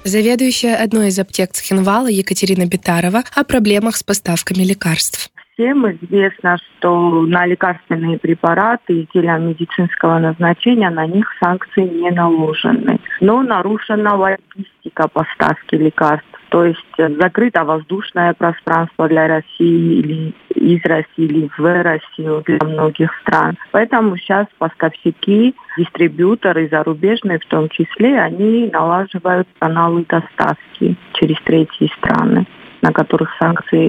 Заведующая одной из аптек Цхинвала Екатерина Битарова о проблемах с поставками лекарств. Всем известно, что на лекарственные препараты изделия медицинского назначения на них санкции не наложены. Но нарушена логистика поставки лекарств. То есть закрыто воздушное пространство для России или из России, или в Россию для многих стран. Поэтому сейчас поставщики, дистрибьюторы зарубежные в том числе, они налаживают каналы доставки через третьи страны, на которых санкции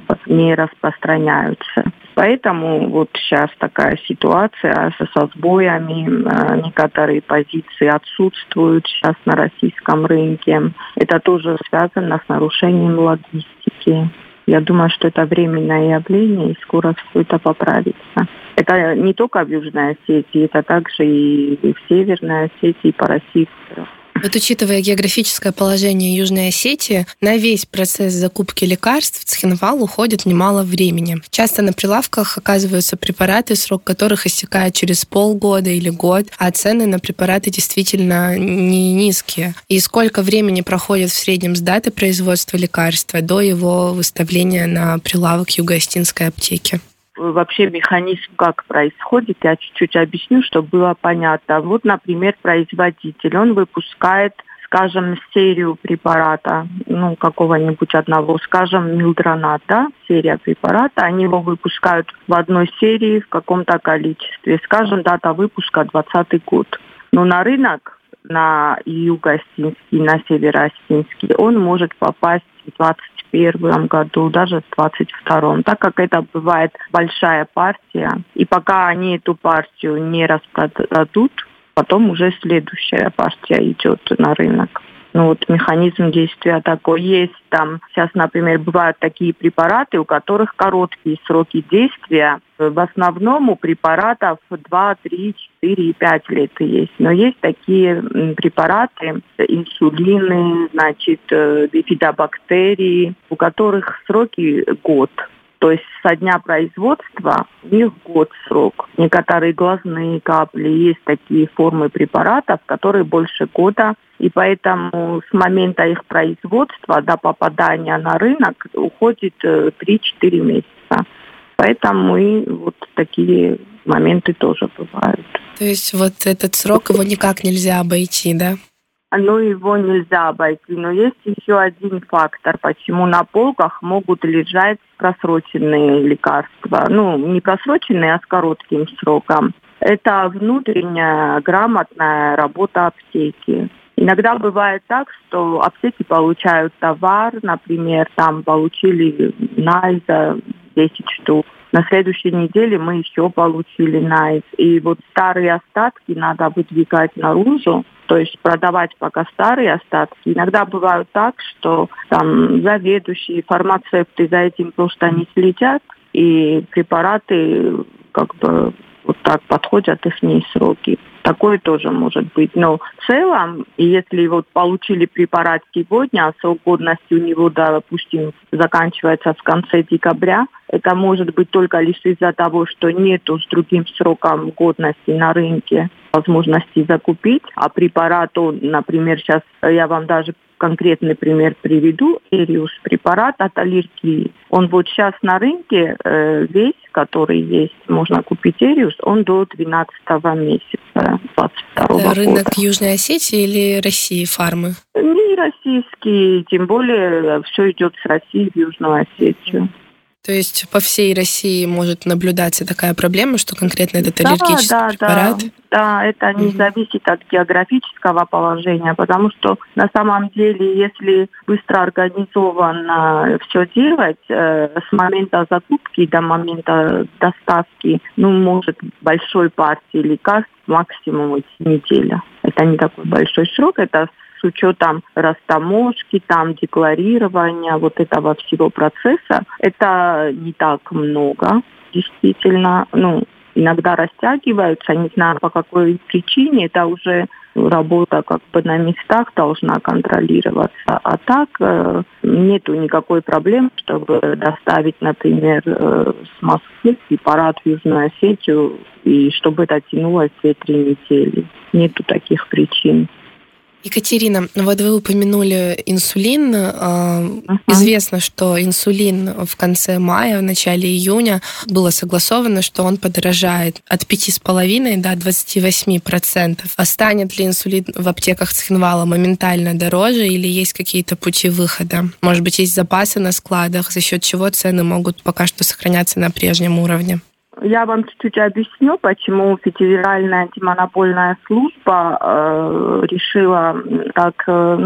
не распространяются. Поэтому вот сейчас такая ситуация со сбоями, некоторые позиции отсутствуют сейчас на российском рынке. Это тоже связано с нарушением логистики. Я думаю, что это временное явление, и скоро все это поправится. Это не только в Южной Осетии, это также и в Северной Осетии, и по России. Вот учитывая географическое положение Южной Осетии, на весь процесс закупки лекарств в Цхинвал уходит немало времени. Часто на прилавках оказываются препараты, срок которых истекает через полгода или год, а цены на препараты действительно не низкие. И сколько времени проходит в среднем с даты производства лекарства до его выставления на прилавок Юго-Остинской аптеки? Вообще механизм как происходит, я чуть-чуть объясню, чтобы было понятно. Вот, например, производитель, он выпускает, скажем, серию препарата, какого-нибудь одного, скажем, Милдронат, серия препарата, они его выпускают в одной серии в каком-то количестве. Скажем, дата выпуска 2020 год. Но на рынок, на Юго-Остинский, на Северо-Остинский, он может попасть в 2021 году, даже в 2022. Так как это бывает большая партия, и пока они эту партию не распродадут, потом уже следующая партия идет на рынок. Механизм действия такой есть. Там сейчас, например, бывают такие препараты, у которых короткие сроки действия. В основном у препаратов 2, 3, 4 и 5 лет есть. Но есть такие препараты, инсулины, бифидобактерии, у которых сроки год. То есть со дня производства у них год срок. Некоторые глазные капли, есть такие формы препаратов, которые больше года. И поэтому с момента их производства до попадания на рынок уходит 3-4 месяца. Поэтому и вот такие моменты тоже бывают. То есть вот этот срок, его никак нельзя обойти, да? Его нельзя обойти. Но есть еще один фактор, почему на полках могут лежать просроченные лекарства. Не просроченные, а с коротким сроком. Это внутренняя грамотная работа аптеки. Иногда бывает так, что аптеки получают товар, например, там получили Найза 10 штук. На следующей неделе мы еще получили Найз. И вот старые остатки надо выдвигать наружу, то есть продавать пока старые остатки. Иногда бывает так, что там заведующие, фармацевты за этим просто не следят, и препараты вот так подходят их сроки. Такое тоже может быть. Но в целом, если получили препарат сегодня, а срок годности у него, допустим, заканчивается в конце декабря, это может быть только лишь из-за того, что нету с другим сроком годности на рынке возможности закупить, а препарат, например, сейчас я вам даже конкретный пример приведу, Эриус препарат от аллергии. Он вот сейчас на рынке весь, который есть, можно купить Эриус, он до 12 месяца 22 года. Рынок Южной Осетии или России фармы? Не российский, тем более все идет с России в Южную Осетию. То есть по всей России может наблюдаться такая проблема, что конкретно этот аллергический препарат? Да, это не зависит от географического положения, потому что на самом деле, если быстро организованно все делать, с момента закупки до момента доставки, может большой партии лекарств максимум неделя. Это не такой большой срок, это с учетом растаможки, декларирования, вот этого всего процесса, это не так много, действительно. Иногда растягиваются, не знаю по какой причине, это уже работа на местах должна контролироваться. А так нету никакой проблемы, чтобы доставить, например, с Москвы препарат в Южную Осетию, и чтобы это тянулось 2-3 недели. Нету таких причин. Екатерина, вот вы упомянули инсулин. Известно, что инсулин в конце мая, в начале июня было согласовано, что он подорожает от 5,5 до 28%. А станет ли инсулин в аптеках Цхинвала моментально дороже или есть какие-то пути выхода? Может быть, есть запасы на складах, за счет чего цены могут пока что сохраняться на прежнем уровне? Я вам чуть-чуть объясню, почему Федеральная антимонопольная служба решила так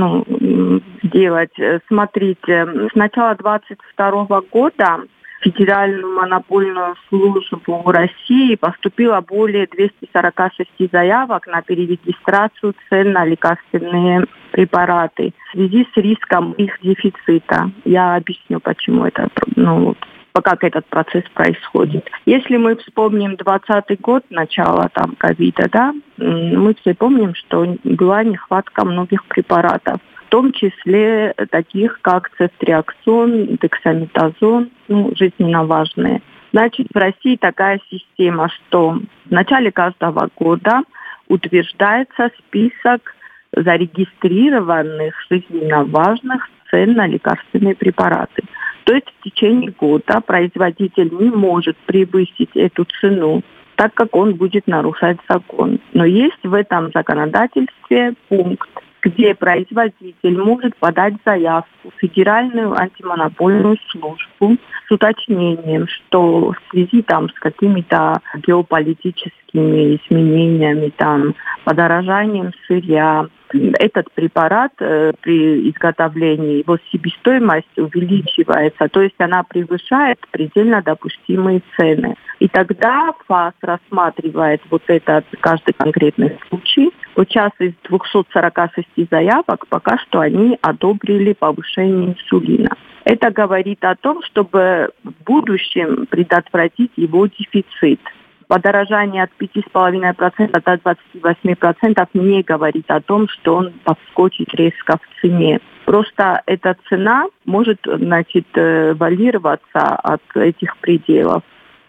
сделать. Смотрите, с начала 2022 года в Федеральную монопольную службу России поступило более 246 заявок на перерегистрацию цен на лекарственные препараты в связи с риском их дефицита. Я объясню, почему это, как этот процесс происходит. Если мы вспомним 2020 год, начало ковида, мы все помним, что была нехватка многих препаратов, в том числе таких, как цефтриаксон, дексаметазон, жизненно важные. Значит, в России такая система, что в начале каждого года утверждается список зарегистрированных жизненно важных цен на лекарственные препараты. То есть в течение года производитель не может превысить эту цену, так как он будет нарушать закон. Но есть в этом законодательстве пункт, где производитель может подать заявку в Федеральную антимонопольную службу с уточнением, что в связи с какими-то геополитическими изменениями, подорожанием сырья, этот препарат при изготовлении, его себестоимость увеличивается, то есть она превышает предельно допустимые цены. И тогда ФАС рассматривает этот каждый конкретный случай. Вот сейчас из 246 заявок пока что они одобрили повышение инсулина. Это говорит о том, чтобы в будущем предотвратить его дефицит. Подорожание от 5,5% до 28% не говорит о том, что он подскочит резко в цене. Просто эта цена может, варьироваться от этих пределов.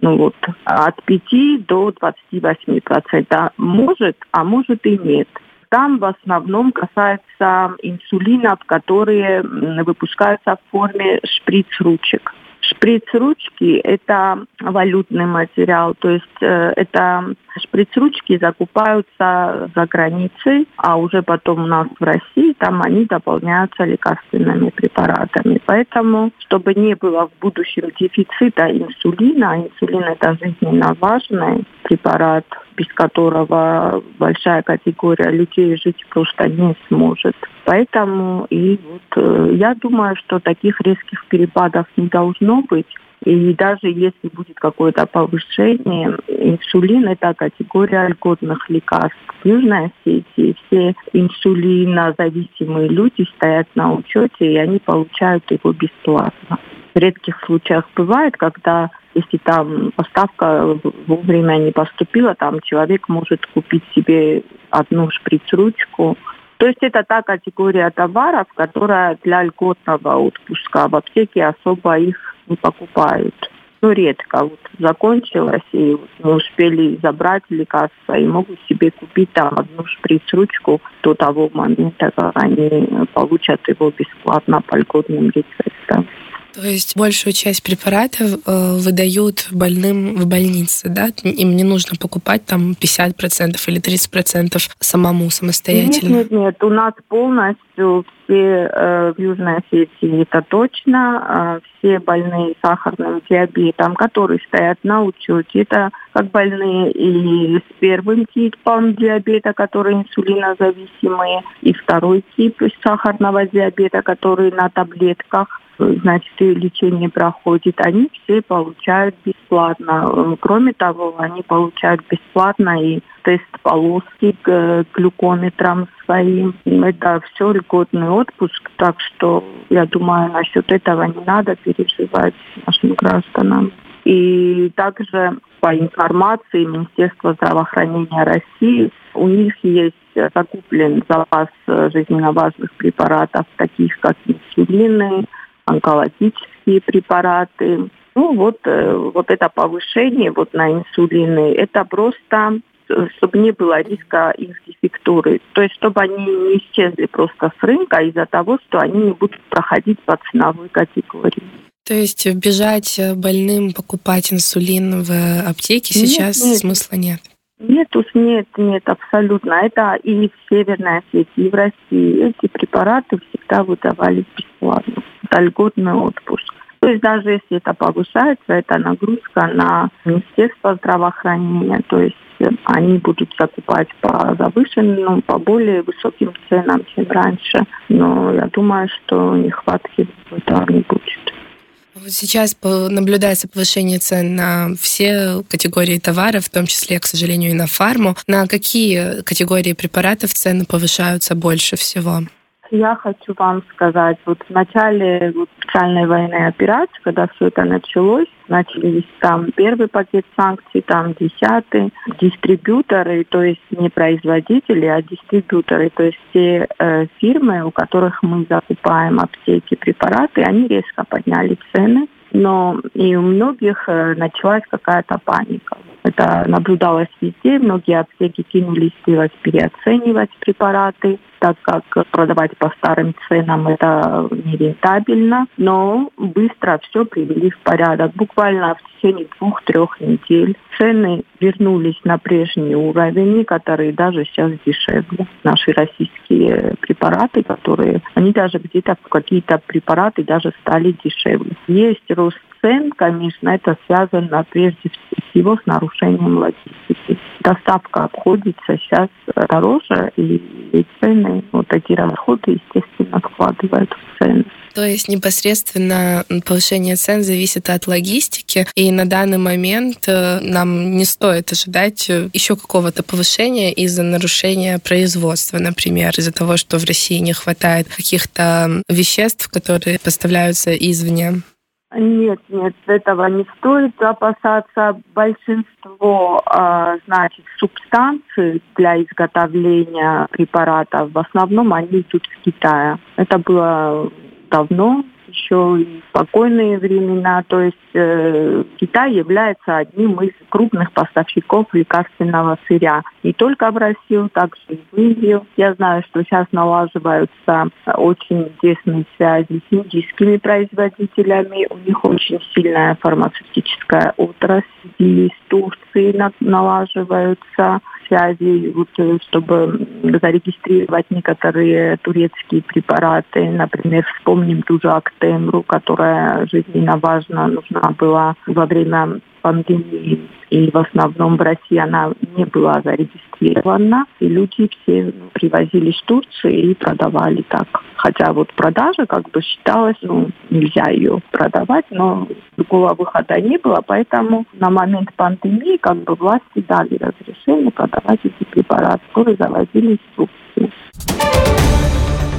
От 5 до 28%. Может, а может и нет. Там в основном касается инсулинов, которые выпускаются в форме шприц-ручек. Шприц-ручки – это валютный материал, то есть это шприц-ручки закупаются за границей, а уже потом у нас в России там они дополняются лекарственными препаратами. Поэтому, чтобы не было в будущем дефицита инсулина, инсулин – это жизненно важный препарат, без которого большая категория людей жить просто не сможет. Поэтому я думаю, что таких резких перепадов не должно быть. И даже если будет какое-то повышение, инсулин – это категория льготных лекарств. В Южной Осетии все инсулинозависимые люди стоят на учете, и они получают его бесплатно. В редких случаях бывает, когда если поставка вовремя не поступила, человек может купить себе одну шприц-ручку. То есть это та категория товаров, которая для льготного отпуска. В аптеке особо их не покупают. Редко. Закончилось, и не успели забрать лекарства, и могут себе купить одну шприц-ручку до того момента, как они получат его бесплатно по льготным рецептам. То есть большую часть препаратов выдают больным в больнице, да? Им не нужно покупать 50% или 30% самостоятельно? Нет. У нас полностью все в Южной Осетии, это точно, все больные сахарным диабетом, которые стоят на учете, это как больные и с первым типом диабета, которые инсулинозависимые, и второй тип сахарного диабета, которые на таблетках. И лечение проходит, они все получают бесплатно. Кроме того, они получают бесплатно и тест полоски глюкометром своим. Это все льготный отпуск, так что я думаю, насчет этого не надо переживать нашим гражданам. И также по информации Министерства здравоохранения России, у них есть закуплен запас жизненно важных препаратов, таких как инсулины, онкологические препараты. Это повышение на инсулины, это просто, чтобы не было риска их рефектуры, то есть чтобы они не исчезли просто с рынка из-за того, что они не будут проходить по ценовой категории. То есть бежать больным покупать инсулин в аптеке сейчас смысла нет? Нет, абсолютно. Это и в Северной Осетии, и в России. Эти препараты всегда выдавались бесплатно. Это льготный отпуск. То есть даже если это повышается, это нагрузка на Министерство здравоохранения. То есть они будут закупать по завышенным, по более высоким ценам, чем раньше. Но я думаю, что нехватки этого не будет. Вот сейчас наблюдается повышение цен на все категории товаров, в том числе, к сожалению, и на фарму. На какие категории препаратов цены повышаются больше всего? Я хочу вам сказать, вот в начале специальной военной операции, когда все это началось, начались там первый пакет санкций, там 10-й, дистрибьюторы, то есть не производители, а дистрибьюторы, то есть те фирмы, у которых мы закупаем аптеки, препараты, они резко подняли цены, но и у многих началась какая-то паника. Это наблюдалось везде, многие аптеки кинулись переоценивать препараты, так как продавать по старым ценам это нерентабельно, но быстро все привели в порядок. Буквально в течение 2-3 недель цены вернулись на прежний уровень, которые даже сейчас дешевле. Наши российские препараты, они даже где-то какие-то препараты даже стали дешевле. Есть рост цен, конечно, это связано прежде всего с нарушением логистики. Доставка обходится сейчас дороже, и цены, эти расходы, естественно, вкладывают в цены. То есть непосредственно повышение цен зависит от логистики, и на данный момент нам не стоит ожидать еще какого-то повышения из-за нарушения производства, например, из-за того, что в России не хватает каких-то веществ, которые поставляются извне. Нет, этого не стоит опасаться. Большинство, субстанций для изготовления препаратов, в основном они идут из Китая. Это было давно, еще и в спокойные времена. То есть Китай является одним из крупных поставщиков лекарственного сырья. Не только в Россию, также и в Индию. Я знаю, что сейчас налаживаются очень тесные связи с индийскими производителями. У них очень сильная фармацевтическая отрасль. И с Турцией налаживаются связи, чтобы зарегистрировать некоторые турецкие препараты. Например, вспомним ту же Актемру, которая жизненно важна, нужна была во время пандемии. И в основном в России она не была зарегистрирована. И люди все привозили с Турции и продавали так. Хотя продажа считалась, нельзя ее продавать, но другого выхода не было. Поэтому на момент пандемии власти дали разрешение продавать эти препараты, которые завозились в Турцию.